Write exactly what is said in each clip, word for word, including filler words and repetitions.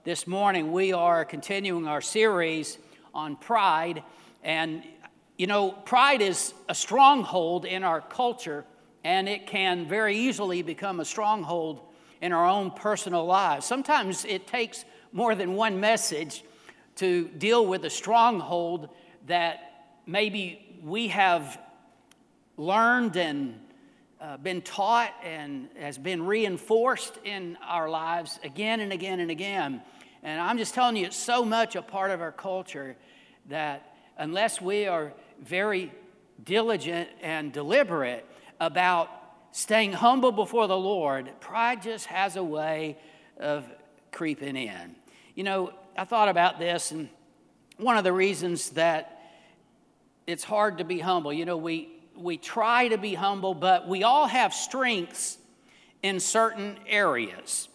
this morning we are continuing our series on pride. And, you know, pride is a stronghold in our culture, and it can very easily become a stronghold in our own personal lives. Sometimes it takes more than one message to deal with a stronghold that maybe we have learned and uh, been taught and has been reinforced in our lives again and again and again. And I'm just telling you, it's so much a part of our culture that unless we are very diligent and deliberate about staying humble before the Lord, pride just has a way of creeping in. You know, I thought about this, and one of the reasons that it's hard to be humble, you know, we we try to be humble, but we all have strengths in certain areas.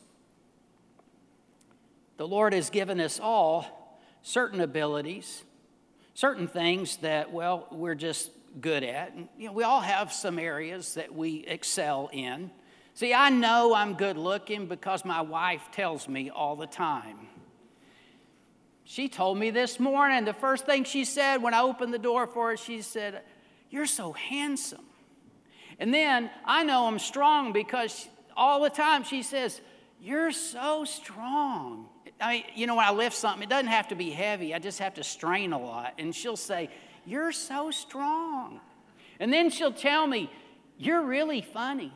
The Lord has given us all certain abilities, certain things that, well, we're just good at. And, you know, we all have some areas that we excel in. See, I know I'm good looking because my wife tells me all the time. She told me this morning, the first thing she said when I opened the door for her, she said, "You're so handsome." And then I know I'm strong because she, all the time she says, "You're so strong." I mean, you know, when I lift something, it doesn't have to be heavy. I just have to strain a lot. And she'll say, "You're so strong." And then she'll tell me, "You're really funny."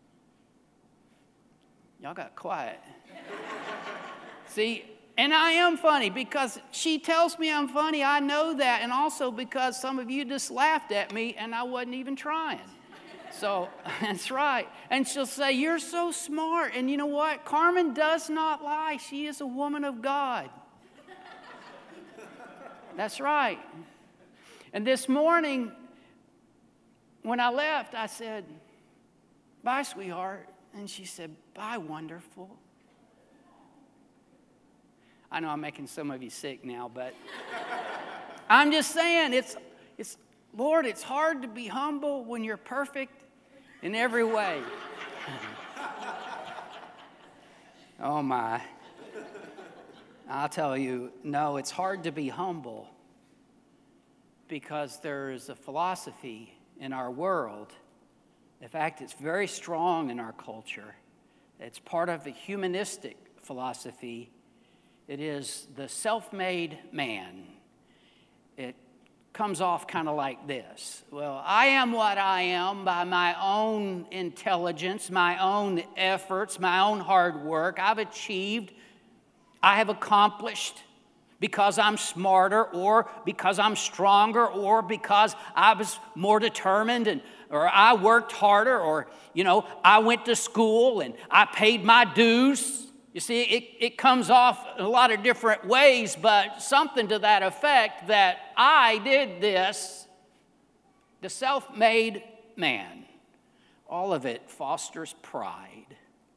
Y'all got quiet. See, and I am funny because she tells me I'm funny. I know that. And also because some of you just laughed at me and I wasn't even trying. So that's right. And she'll say, "You're so smart." And you know what? Carmen does not lie. She is a woman of God. That's right. And this morning, when I left, I said, "Bye, sweetheart." And she said, "Bye, wonderful." I know I'm making some of you sick now, but I'm just saying, it's, it's, Lord, it's hard to be humble when you're perfect in every way. Oh, my. I'll tell you, no, it's hard to be humble because there is a philosophy in our world. In fact, it's very strong in our culture. It's part of the humanistic philosophy. It is the self-made man. It comes off kind of like this. Well, I am what I am by my own intelligence, my own efforts, my own hard work. I've achieved, I have accomplished because I'm smarter or because I'm stronger or because I was more determined and or I worked harder or, you know, I went to school and I paid my dues. You see, it, it comes off in a lot of different ways, but something to that effect that I did this, the self-made man. All of it fosters pride,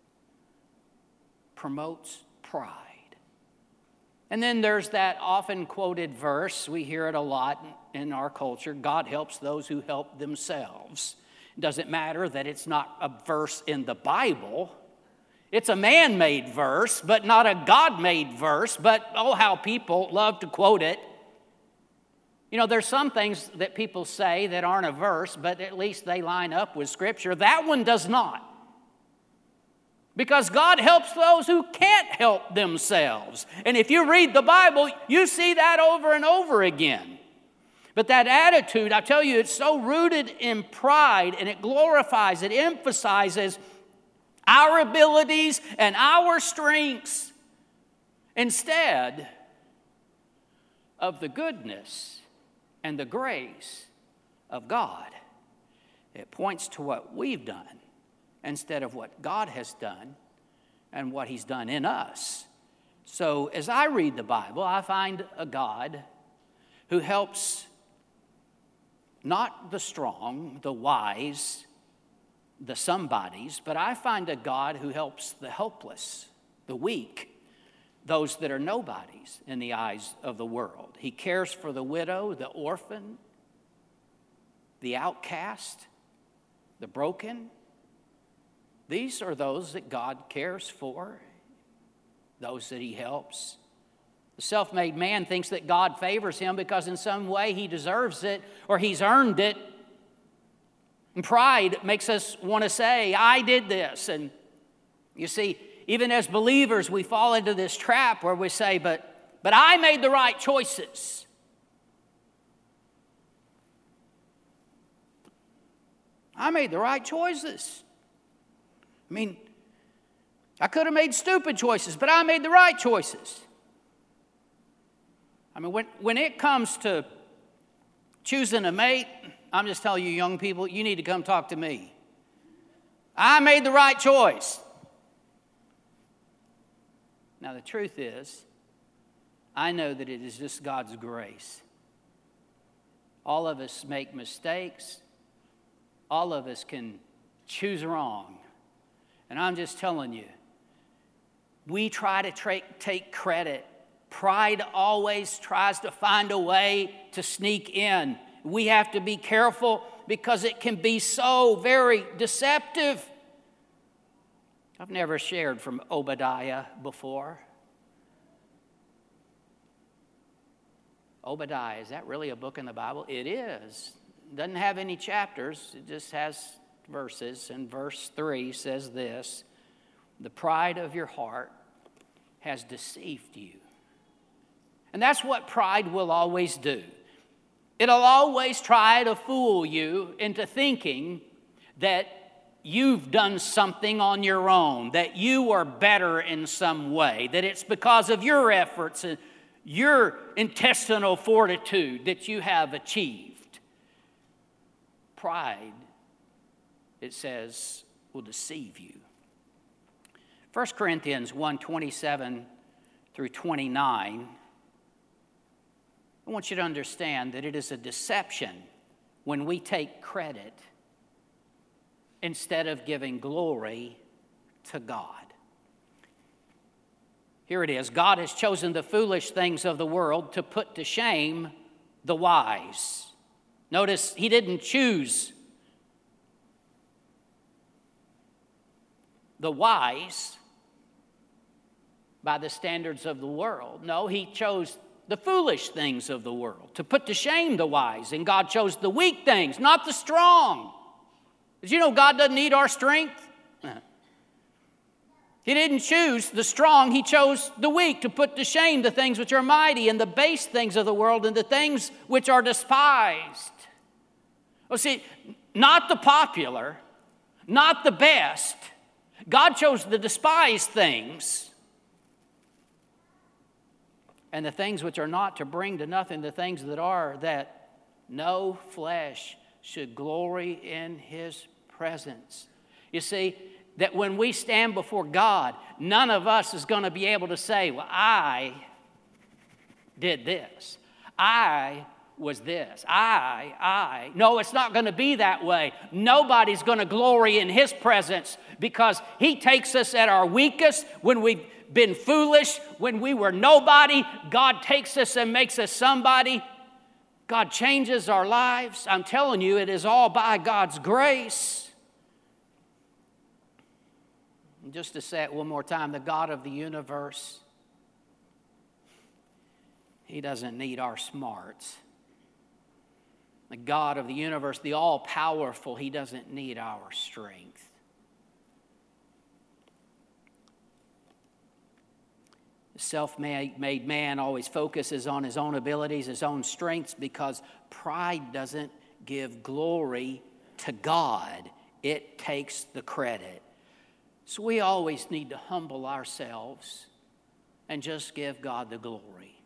promotes pride. And then there's that often quoted verse, we hear it a lot in our culture, God helps those who help themselves. It doesn't matter that it's not a verse in the Bible. It's a man-made verse, but not a God-made verse, but oh, how people love to quote it. You know, there's some things that people say that aren't a verse, but at least they line up with Scripture. That one does not. Because God helps those who can't help themselves. And if you read the Bible, you see that over and over again. But that attitude, I tell you, it's so rooted in pride, and it glorifies, it emphasizes our abilities and our strengths instead of the goodness and the grace of God. It points to what we've done instead of what God has done and what He's done in us. So as I read the Bible, I find a God who helps not the strong, the wise, the somebodies, but I find a God who helps the helpless, the weak, those that are nobodies in the eyes of the world. He cares for the widow, the orphan, the outcast, the broken. These are those that God cares for. those that he helps. The self-made man thinks that God favors him because in some way he deserves it or he's earned it. And pride makes us want to say, I did this. And you see, even as believers, we fall into this trap where we say, but, but I made the right choices. I made the right choices. I mean, I could have made stupid choices, but I made the right choices. I mean, when, when it comes to choosing a mate, I'm just telling you, young people, you need to come talk to me. I made the right choice. Now, the truth is, I know that it is just God's grace. All of us make mistakes. All of us can choose wrong. And I'm just telling you, we try to tra- take credit. Pride always tries to find a way to sneak in. We have to be careful because it can be so very deceptive. I've never shared from Obadiah before. Obadiah, is that really a book in the Bible? It is. It doesn't have any chapters. It just has verses. And verse three says this, the pride of your heart has deceived you. And that's what pride will always do. It'll always try to fool you into thinking that you've done something on your own, that you are better in some way, that it's because of your efforts and your intestinal fortitude that you have achieved. Pride, it says, will deceive you. First Corinthians one, twenty-seven through twenty-nine, I want you to understand that it is a deception when we take credit instead of giving glory to God. Here it is. God has chosen the foolish things of the world to put to shame the wise. Notice he didn't choose the wise by the standards of the world. No, he chose the foolish things of the world to put to shame the wise. And God chose the weak things, not the strong. Did you know God doesn't need our strength? He didn't choose the strong. He chose the weak to put to shame the things which are mighty and the base things of the world and the things which are despised. Well, see, not the popular, not the best. God chose the despised things and the things which are not to bring to nothing the things that are, that no flesh should glory in his presence. You see, that when we stand before God, none of us is going to be able to say, well, I did this. I was this. I, I. No, it's not going to be that way. Nobody's going to glory in his presence because he takes us at our weakest, when we've been foolish, when we were nobody. God takes us and makes us somebody. God changes our lives. I'm telling you, it is all by God's grace. And just to say it one more time, the God of the universe, he doesn't need our smarts. The God of the universe, the all-powerful, he doesn't need our strength. The self-made man always focuses on his own abilities, his own strengths, because pride doesn't give glory to God. It takes the credit. So we always need to humble ourselves and just give God the glory.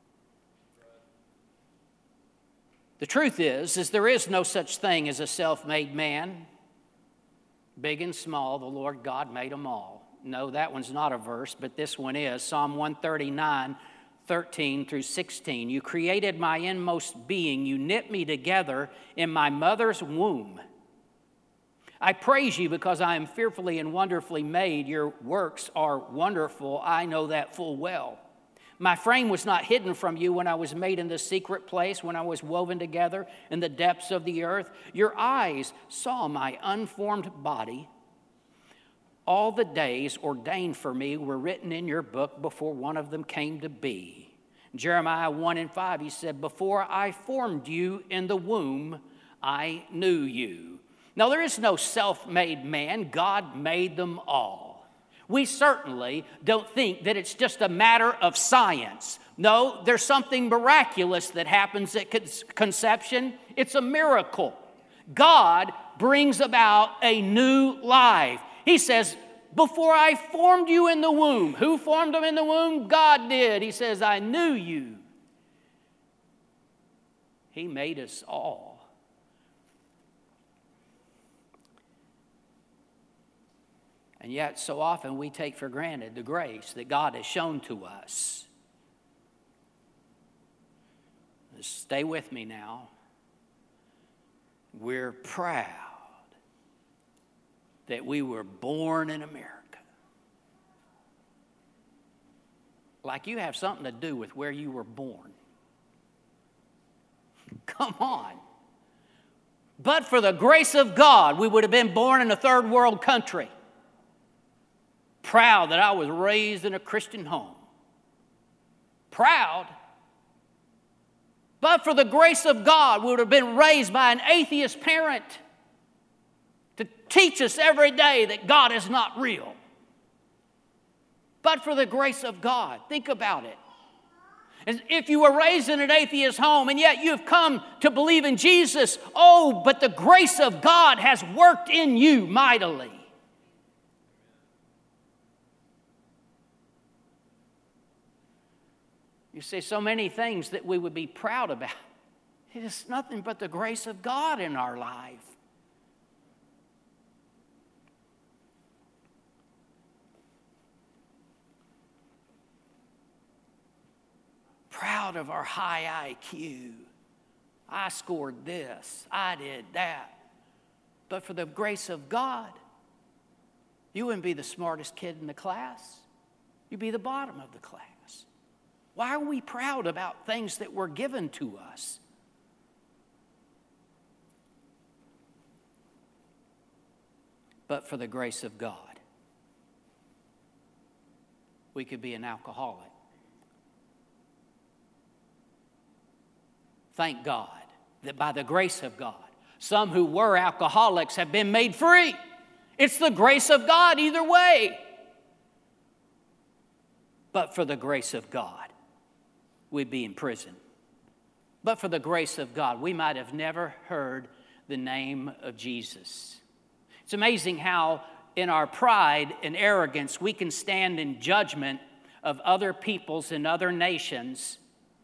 The truth is, is there is no such thing as a self-made man. Big and small, the Lord God made them all. No, that one's not a verse, but this one is. Psalm one thirty-nine, thirteen through sixteen. You created my inmost being. You knit me together in my mother's womb. I praise you because I am fearfully and wonderfully made. Your works are wonderful. I know that full well. My frame was not hidden from you when I was made in the secret place, when I was woven together in the depths of the earth. Your eyes saw my unformed body. all the days ordained for me were written in your book before one of them came to be. Jeremiah one and five, he said, before I formed you in the womb, I knew you. Now, there is no self-made man. God made them all. We certainly don't think that it's just a matter of science. No, there's something miraculous that happens at conception. It's a miracle. God brings about a new life. He says, before I formed you in the womb. Who formed them in the womb? God did. He says, I knew you. He made us all. And yet, so often we take for granted the grace that God has shown to us. Just stay with me now. We're proud that we were born in America. Like you have something to do with where you were born. Come on. But for the grace of God, we would have been born in a third world country. Proud that I was raised in a Christian home. Proud. But for the grace of God, we would have been raised by an atheist parent to teach us every day that God is not real. But for the grace of God, think about it. As if you were raised in an atheist home and yet you've come to believe in Jesus, oh, but the grace of God has worked in you mightily. You see, so many things that we would be proud about. It is nothing but the grace of God in our life. Proud of our high I Q. I scored this. I did that. But for the grace of God, you wouldn't be the smartest kid in the class. You'd be the bottom of the class. Why are we proud about things that were given to us? But for the grace of God, we could be an alcoholic. Thank God that by the grace of God, some who were alcoholics have been made free. It's the grace of God either way. But for the grace of God, we'd be in prison. But for the grace of God, we might have never heard the name of Jesus. It's amazing how in our pride and arrogance we can stand in judgment of other peoples and other nations.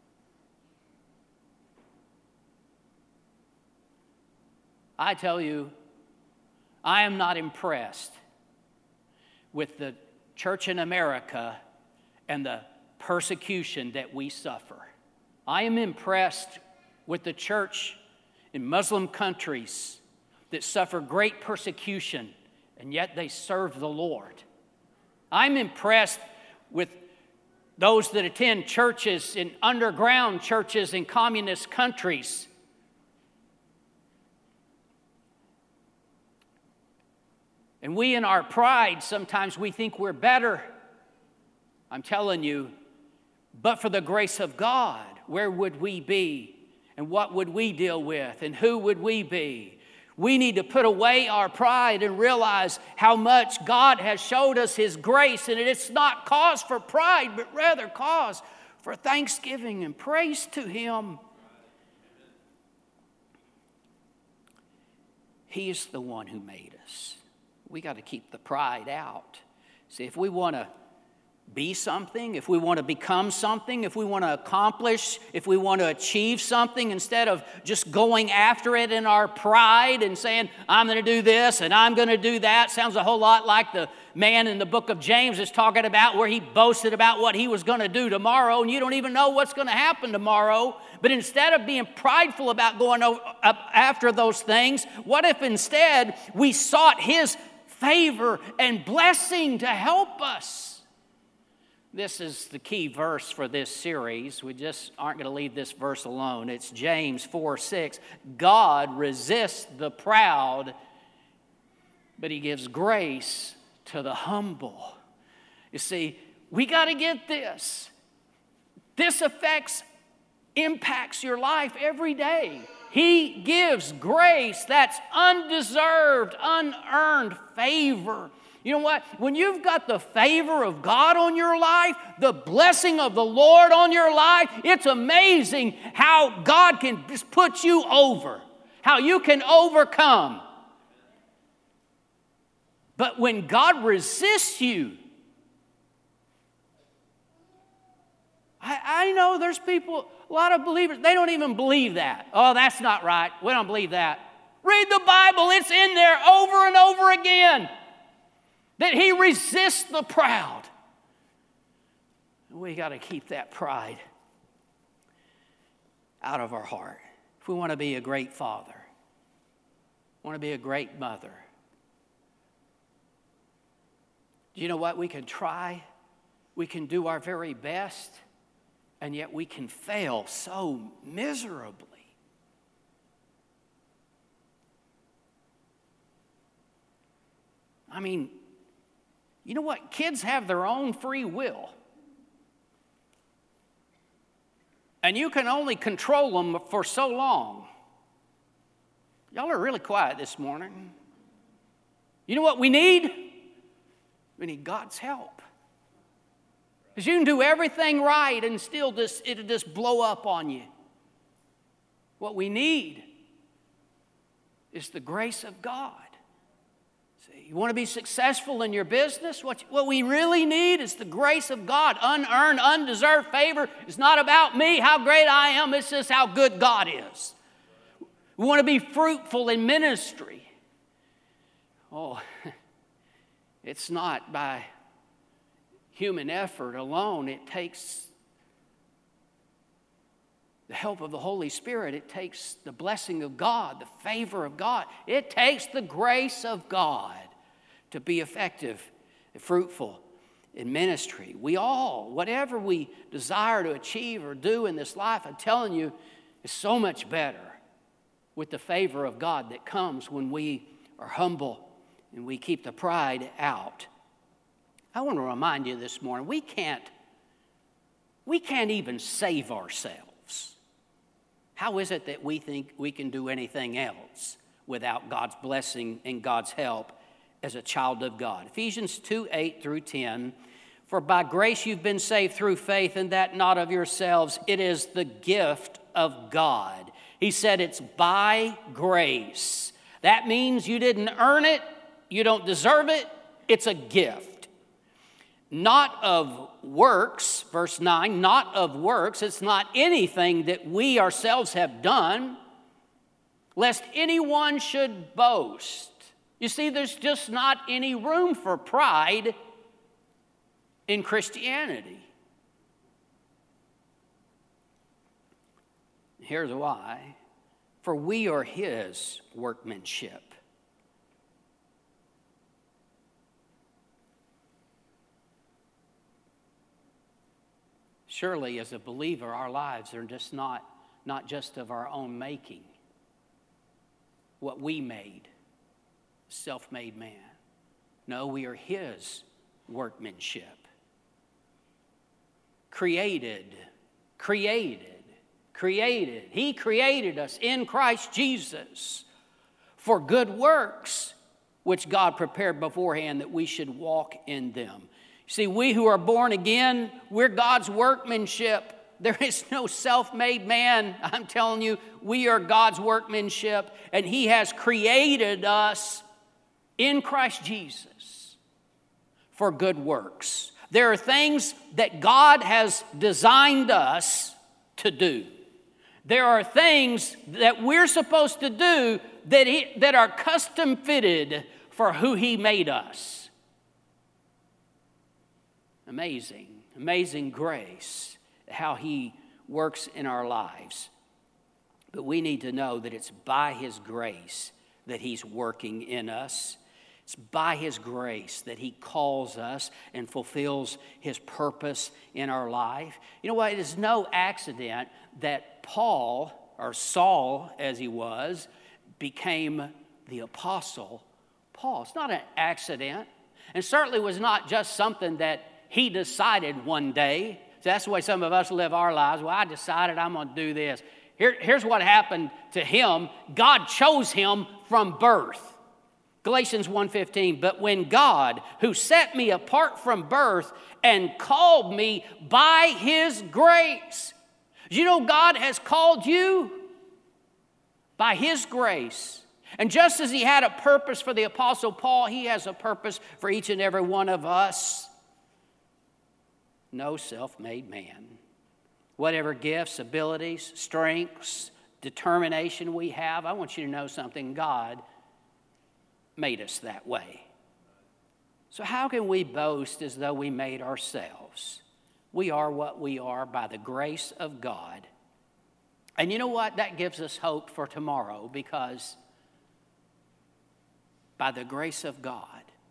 I tell you, I am not impressed with the church in America and the persecution that we suffer. I am impressed with the church in Muslim countries that suffer great persecution, and yet they serve the Lord. I'm impressed with those that attend churches in underground churches in communist countries. And we, in our pride, sometimes we think we're better. I'm telling you, but for the grace of God, where would we be? And what would we deal with? And who would we be? We need to put away our pride and realize how much God has showed us His grace. And it's not cause for pride, but rather cause for thanksgiving and praise to Him. He is the one who made us. We got to keep the pride out. See, if we want to be something, if we want to become something, if we want to accomplish, if we want to achieve something, instead of just going after it in our pride and saying, I'm going to do this and I'm going to do that. Sounds a whole lot like the man in the book of James is talking about, where he boasted about what he was going to do tomorrow, and you don't even know what's going to happen tomorrow. But instead of being prideful about going up after those things, what if instead we sought His favor and blessing to help us? This is the key verse for this series. We just aren't going to leave this verse alone. It's James four six. God resists the proud, but He gives grace to the humble. You see, we got to get this. This affects, impacts your life every day. He gives grace that's undeserved, unearned favor. You know what? When you've got the favor of God on your life, the blessing of the Lord on your life, it's amazing how God can just put you over, how you can overcome. But when God resists you, I, I know there's people, a lot of believers, they don't even believe that. Oh, that's not right. We don't believe that. Read the Bible. It's in there over and over again that He resists the proud. We got to keep that pride out of our heart. If we want to be a great father, want to be a great mother, do you know what? We can try, we can do our very best, and yet we can fail so miserably. I mean, you know what? Kids have their own free will. And you can only control them for so long. Y'all are really quiet this morning. You know what we need? We need God's help. Because you can do everything right and still just, it'll just blow up on you. What we need is the grace of God. See, you want to be successful in your business? What, what we really need is the grace of God. Unearned, undeserved favor. It's not about me, how great I am. It's just how good God is. We want to be fruitful in ministry. Oh, it's not by human effort alone. It takes the help of the Holy Spirit. It takes the blessing of God, the favor of God. It takes the grace of God to be effective and fruitful in ministry. We all, whatever we desire to achieve or do in this life, I'm telling you, is so much better with the favor of God that comes when we are humble and we keep the pride out. I want to remind you this morning, we can't, we can't even save ourselves. How is it that we think we can do anything else without God's blessing and God's help as a child of God? Ephesians two, eight through ten, for by grace you've been saved through faith, and that not of yourselves. It is the gift of God. He said it's by grace. That means you didn't earn it, you don't deserve it, it's a gift. Not of works, verse nine, not of works. It's not anything that we ourselves have done, lest anyone should boast. You see, there's just not any room for pride in Christianity. Here's why. For we are His workmanship. Surely, as a believer, our lives are just not, not just of our own making. What we made, self-made man. No, we are His workmanship. Created, created, created. He created us in Christ Jesus for good works, which God prepared beforehand that we should walk in them. See, we who are born again, we're God's workmanship. There is no self-made man. I'm telling you, we are God's workmanship, and He has created us in Christ Jesus for good works. There are things that God has designed us to do. There are things that we're supposed to do that, he, that are custom fitted for who He made us. Amazing, amazing grace, how He works in our lives. But we need to know that it's by His grace that He's working in us. It's by His grace that He calls us and fulfills His purpose in our life. You know what? It is no accident that Paul, or Saul as he was, became the apostle Paul. It's not an accident. And certainly was not just something that he decided one day. So that's the way some of us live our lives. Well, I decided I'm going to do this. Here, here's what happened to him. God chose him from birth. Galatians one fifteen, but when God, who set me apart from birth and called me by his grace. You know, God has called you by his grace. And just as he had a purpose for the Apostle Paul, he has a purpose for each and every one of us. No self-made man. Whatever gifts, abilities, strengths, determination we have, I want you to know something. God made us that way. So how can we boast as though we made ourselves? We are what we are by the grace of God. And you know what? That gives us hope for tomorrow, because by the grace of God,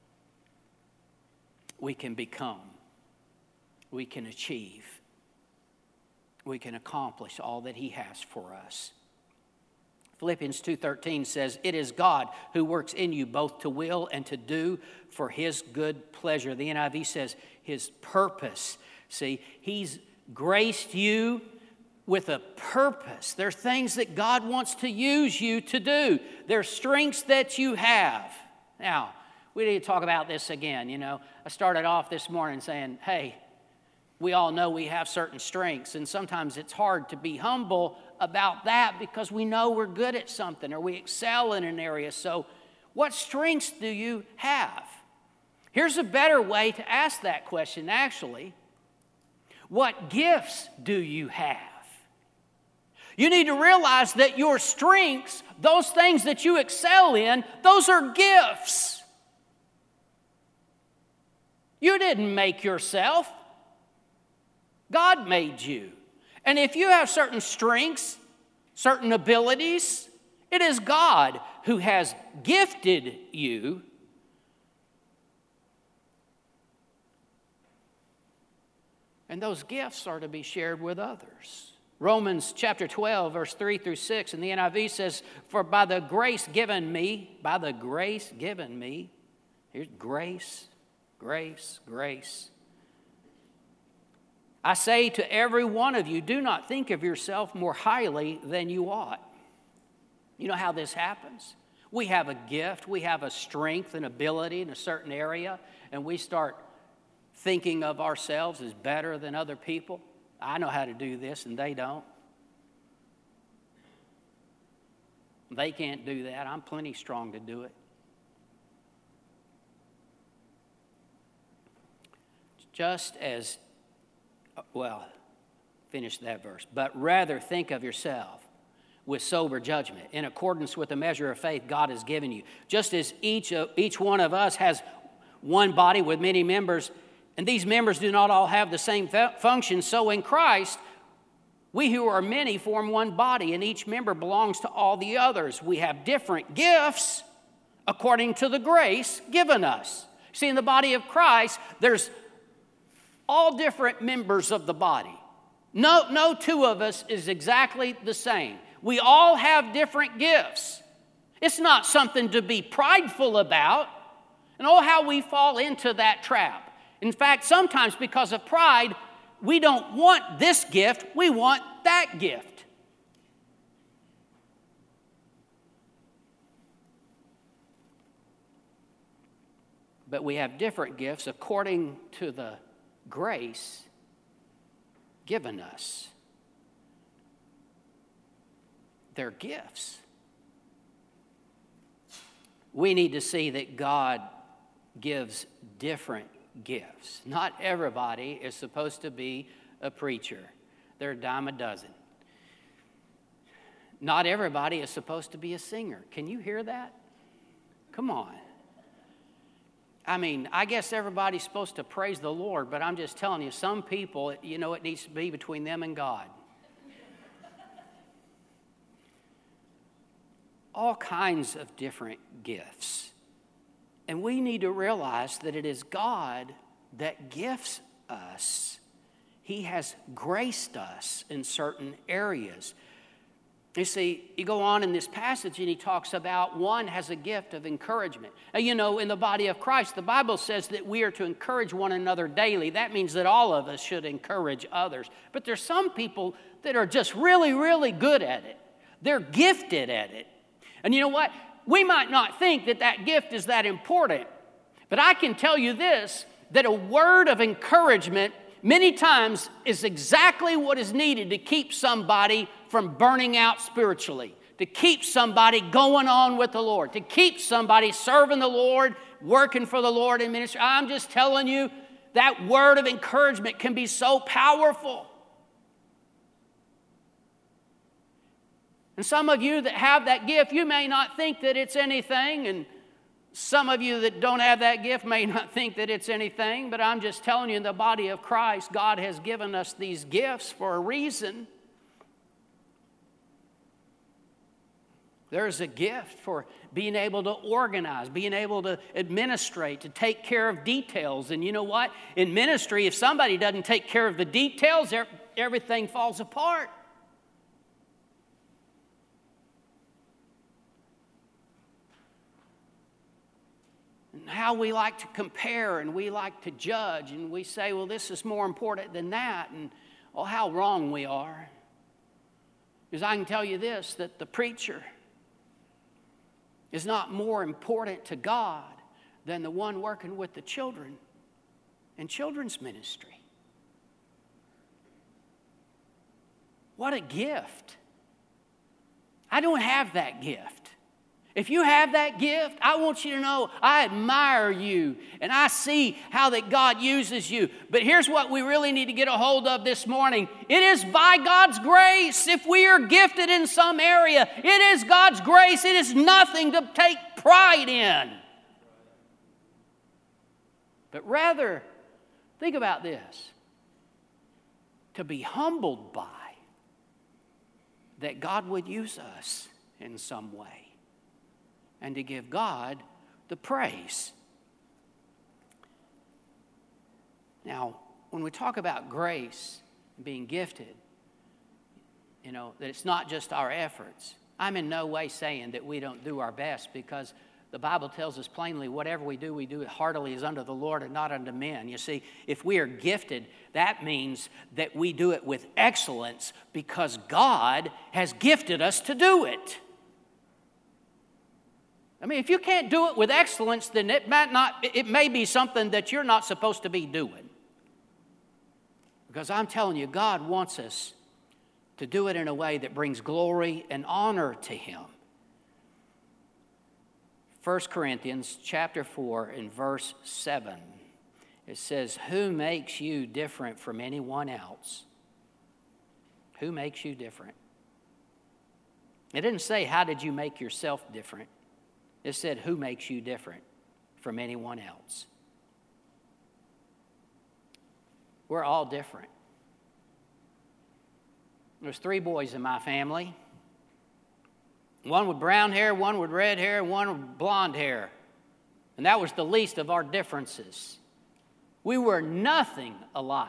we can become, we can achieve, we can accomplish all that he has for us. Philippians two thirteen says, it is God who works in you both to will and to do for his good pleasure. The N I V says his purpose. See, he's graced you with a purpose. There are things that God wants to use you to do. There are strengths that you have. Now, we need to talk about this again. You know, I started off this morning saying, hey, we all know we have certain strengths, and sometimes it's hard to be humble about that because we know we're good at something or we excel in an area. So what strengths do you have? Here's a better way to ask that question, actually. What gifts do you have? You need to realize that your strengths, those things that you excel in, those are gifts. You didn't make yourself. God made you. And if you have certain strengths, certain abilities, it is God who has gifted you. And those gifts are to be shared with others. Romans chapter twelve, verse three through six, and the N I V says, for by the grace given me, by the grace given me, here's grace, grace, grace. I say to every one of you, do not think of yourself more highly than you ought. You know how this happens? We have a gift, we have a strength and ability in a certain area, and we start thinking of ourselves as better than other people. I know how to do this and they don't. They can't do that. I'm plenty strong to do it. Just as, well, finish that verse. But rather think of yourself with sober judgment, in accordance with the measure of faith God has given you. Just as each, of, each one of us has one body with many members, and these members do not all have the same function, so in Christ, we who are many form one body, and each member belongs to all the others. We have different gifts according to the grace given us. See, in the body of Christ, there's all different members of the body. No, no two of us is exactly the same. We all have different gifts. It's not something to be prideful about. And oh, how we fall into that trap. In fact, sometimes because of pride, we don't want this gift, we want that gift. But we have different gifts according to the grace given us. They're gifts. We need to see that God gives different gifts. Not everybody is supposed to be a preacher. They're a dime a dozen. Not everybody is supposed to be a singer. Can you hear that? Come on. I mean, I guess everybody's supposed to praise the Lord, but I'm just telling you, some people, you know, it needs to be between them and God. All kinds of different gifts. And we need to realize that it is God that gifts us. He has graced us in certain areas. You see, you go on in this passage and he talks about one has a gift of encouragement. Now, you know, in the body of Christ, the Bible says that we are to encourage one another daily. That means that all of us should encourage others. But there's some people that are just really, really good at it. They're gifted at it. And you know what? We might not think that that gift is that important. But I can tell you this, that a word of encouragement many times is exactly what is needed to keep somebody from burning out spiritually, to keep somebody going on with the Lord, to keep somebody serving the Lord, working for the Lord in ministry. I'm just telling you, that word of encouragement can be so powerful. And some of you that have that gift, you may not think that it's anything, and some of you that don't have that gift may not think that it's anything, but I'm just telling you, in the body of Christ, God has given us these gifts for a reason. There's a gift for being able to organize, being able to administrate, to take care of details. And you know what? In ministry, if somebody doesn't take care of the details, everything falls apart. And how we like to compare and we like to judge, and we say, well, this is more important than that, and oh, how wrong we are. Because I can tell you this, that the preacher is not more important to God than the one working with the children in children's ministry. What a gift. I don't have that gift. If you have that gift, I want you to know I admire you and I see how that God uses you. But here's what we really need to get a hold of this morning. It is by God's grace. If we are gifted in some area, it is God's grace. It is nothing to take pride in. But rather, think about this. To be humbled by that God would use us in some way. And to give God the praise. Now, when we talk about grace, being gifted, you know, that it's not just our efforts. I'm in no way saying that we don't do our best, because the Bible tells us plainly, whatever we do, we do it heartily as unto the Lord and not unto men. You see, if we are gifted, that means that we do it with excellence because God has gifted us to do it. I mean, if you can't do it with excellence, then it might not, it may be something that you're not supposed to be doing. Because I'm telling you, God wants us to do it in a way that brings glory and honor to Him. First Corinthians chapter four and verse seven. It says, who makes you different from anyone else? Who makes you different? It didn't say, how did you make yourself different? It said, who makes you different from anyone else? We're all different. There's three boys in my family. One with brown hair, one with red hair, and one with blonde hair. And that was the least of our differences. We were nothing alike.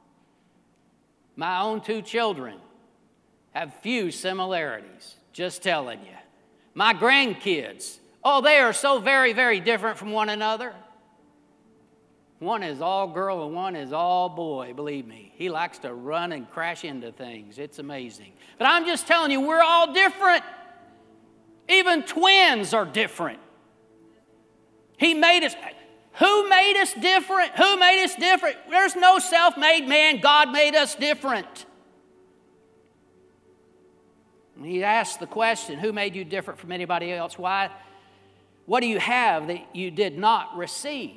My own two children have few similarities, just telling you. My grandkids, oh, they are so very, very different from one another. One is all girl and one is all boy, believe me. He likes to run and crash into things. It's amazing. But I'm just telling you, we're all different. Even twins are different. He made us. Who made us different? Who made us different? There's no self-made man. God made us different. And he asked the question, who made you different from anybody else? Why? What do you have that you did not receive?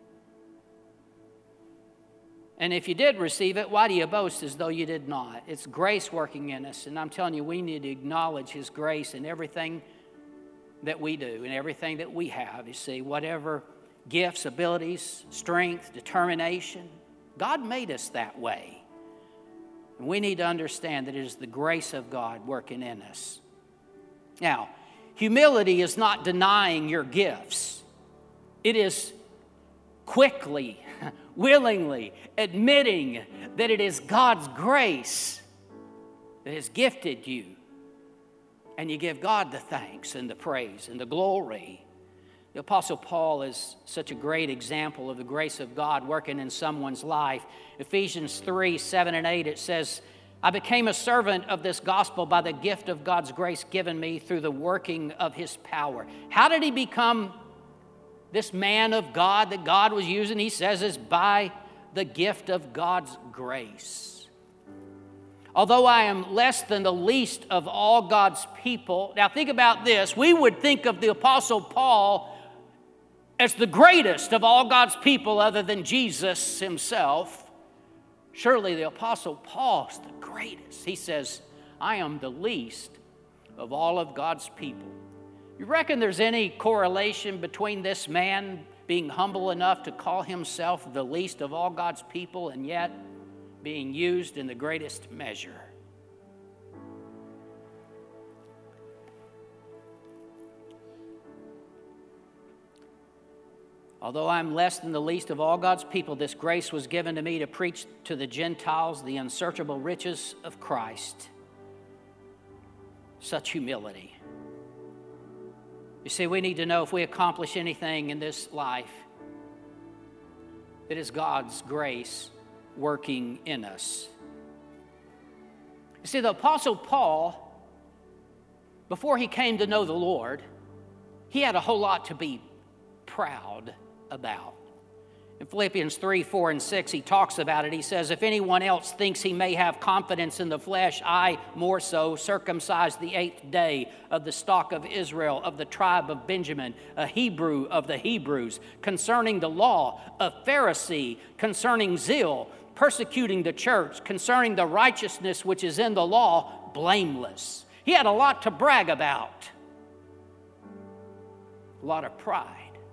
And if you did receive it, why do you boast as though you did not? It's grace working in us. And I'm telling you, we need to acknowledge His grace in everything that we do and everything that we have. You see, whatever gifts, abilities, strength, determination, God made us that way. And we need to understand that it is the grace of God working in us. Now, humility is not denying your gifts. It is quickly, willingly admitting that it is God's grace that has gifted you and you give God the thanks and the praise and the glory. The Apostle Paul is such a great example of the grace of God working in someone's life. Ephesians three, seven and eight, it says, I became a servant of this gospel by the gift of God's grace given me through the working of his power. How did he become this man of God that God was using? He says it's by the gift of God's grace. Although I am less than the least of all God's people. Now think about this. We would think of the Apostle Paul as the greatest of all God's people other than Jesus himself. Surely the Apostle Paul is the greatest. He says, I am the least of all of God's people. You reckon there's any correlation between this man being humble enough to call himself the least of all God's people and yet being used in the greatest measure? Although I'm less than the least of all God's people, this grace was given to me to preach to the Gentiles the unsearchable riches of Christ. Such humility. You see, we need to know if we accomplish anything in this life, it is God's grace working in us. You see, the Apostle Paul, before he came to know the Lord, he had a whole lot to be proud about. In Philippians three, four, and six, he talks about it. He says, if anyone else thinks he may have confidence in the flesh, I more so, circumcised the eighth day, of the stock of Israel, of the tribe of Benjamin, a Hebrew of the Hebrews, concerning the law, a Pharisee, concerning zeal, persecuting the church, concerning the righteousness which is in the law, blameless. He had a lot to brag about. A lot of pride.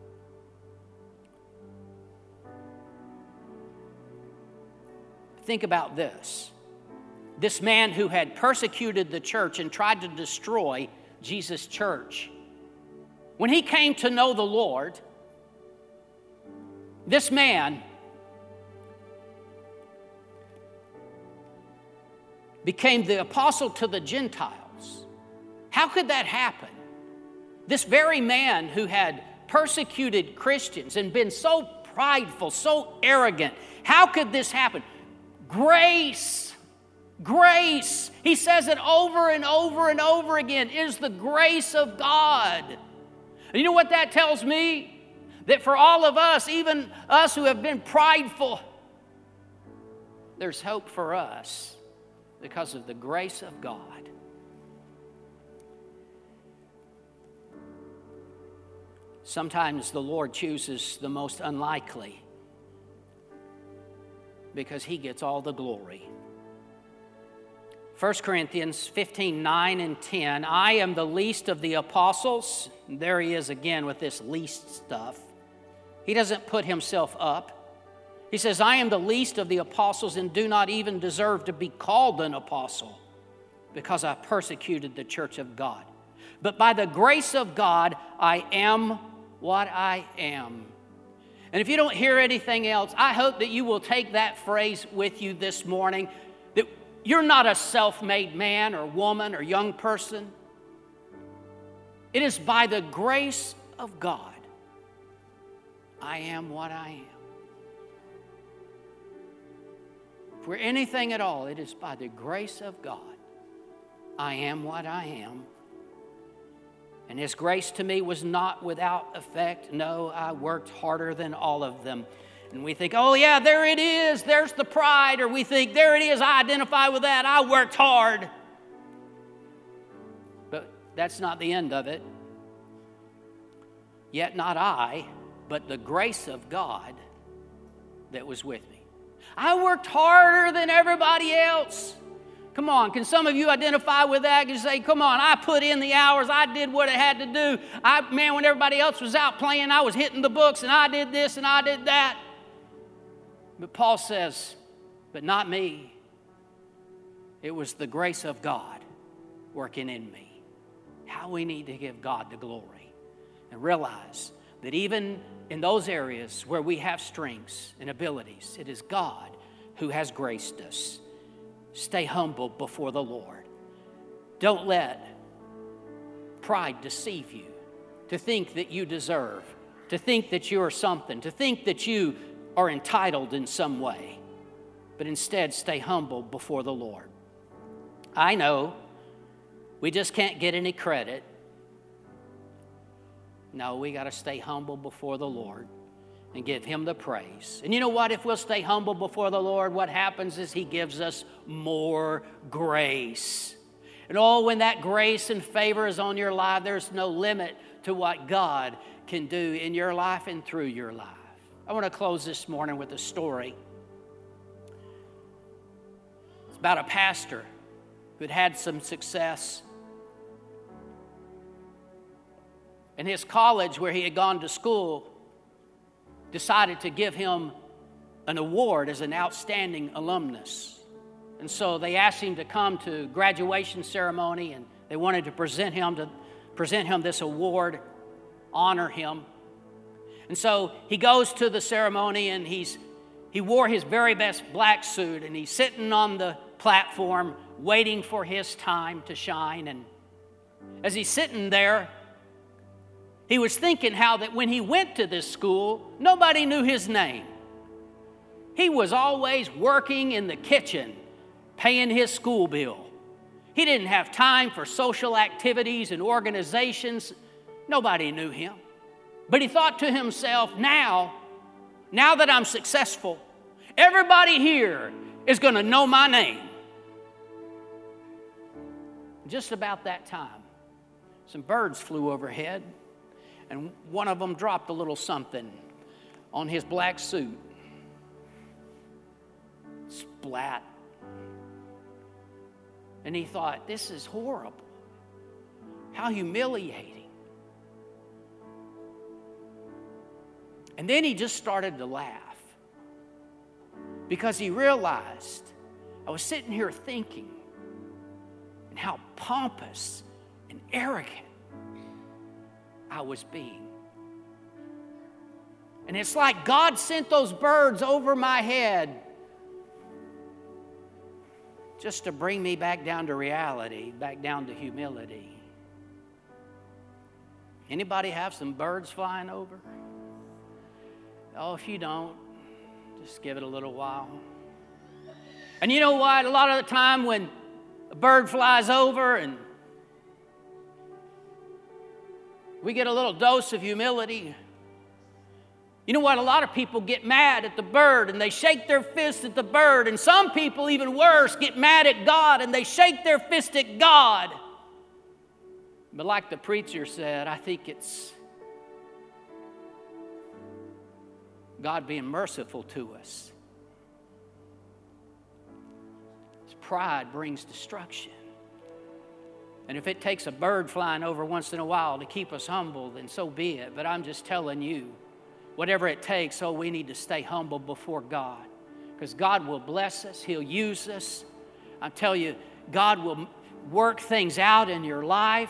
Think about this. This man who had persecuted the church and tried to destroy Jesus' church. When he came to know the Lord, this man became the apostle to the Gentiles. How could that happen? This very man who had persecuted Christians and been so prideful, so arrogant, how could this happen? Grace, grace. He says it over and over and over again. It is the grace of God. And you know what that tells me? That for all of us, even us who have been prideful, there's hope for us because of the grace of God. Sometimes the Lord chooses the most unlikely because he gets all the glory. First Corinthians fifteen, nine and ten, I am the least of the apostles. And there he is again with this least stuff. He doesn't put himself up. He says, I am the least of the apostles and do not even deserve to be called an apostle because I persecuted the church of God. But by the grace of God, I am what I am. And if you don't hear anything else, I hope that you will take that phrase with you this morning, that you're not a self-made man or woman or young person. It is by the grace of God, I am what I am. If we're anything at all, it is by the grace of God, I am what I am. And his grace to me was not without effect. No, I worked harder than all of them. And we think, oh yeah, there it is. There's the pride. Or we think, there it is. I identify with that. I worked hard. But that's not the end of it. Yet not I, but the grace of God that was with me. I worked harder than everybody else. Come on, can some of you identify with that? You say, come on, I put in the hours. I did what I had to do. I, man, when everybody else was out playing, I was hitting the books, and I did this, and I did that. But Paul says, but not me. It was the grace of God working in me. How we need to give God the glory and realize that even in those areas where we have strengths and abilities, it is God who has graced us. Stay humble before the Lord. Don't let pride deceive you, to think that you deserve, to think that you're something, to think that you are entitled in some way. But instead, stay humble before the Lord. I know we just can't get any credit. No, we got to stay humble before the Lord and give Him the praise. And you know what? If we'll stay humble before the Lord, what happens is He gives us more grace. And oh, when that grace and favor is on your life, there's no limit to what God can do in your life and through your life. I want to close this morning with a story. It's about a pastor who'd had some success. And his college, where he had gone to school, decided to give him an award as an outstanding alumnus. And so they asked him to come to graduation ceremony, and they wanted to present him to present him this award, honor him. And so he goes to the ceremony, and he's he wore his very best black suit, and he's sitting on the platform waiting for his time to shine. And as he's sitting there, he was thinking how that when he went to this school, nobody knew his name. He was always working in the kitchen, paying his school bill. He didn't have time for social activities and organizations. Nobody knew him. But he thought to himself, now, now that I'm successful, everybody here is going to know my name. Just about that time, some birds flew overhead, and one of them dropped a little something on his black suit. Splat. And he thought, this is horrible. How humiliating. And then he just started to laugh because he realized, I was sitting here thinking, and how pompous and arrogant I was being. And it's like God sent those birds over my head just to bring me back down to reality, back down to humility. Anybody have some birds flying over? Oh, if you don't, just give it a little while. And you know what? A lot of the time when a bird flies over and we get a little dose of humility, you know what? A lot of people get mad at the bird and they shake their fist at the bird. And some people, even worse, get mad at God and they shake their fist at God. But like the preacher said, I think it's God being merciful to us. Pride brings destruction. And if it takes a bird flying over once in a while to keep us humble, then so be it. But I'm just telling you, whatever it takes, oh, we need to stay humble before God. Because God will bless us. He'll use us. I tell you, God will work things out in your life.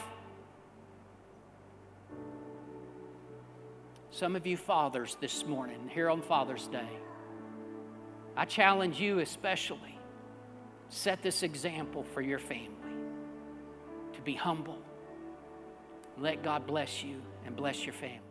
Some of you fathers this morning, here on Father's Day, I challenge you especially, set this example for your family to be humble. Let God bless you and bless your family.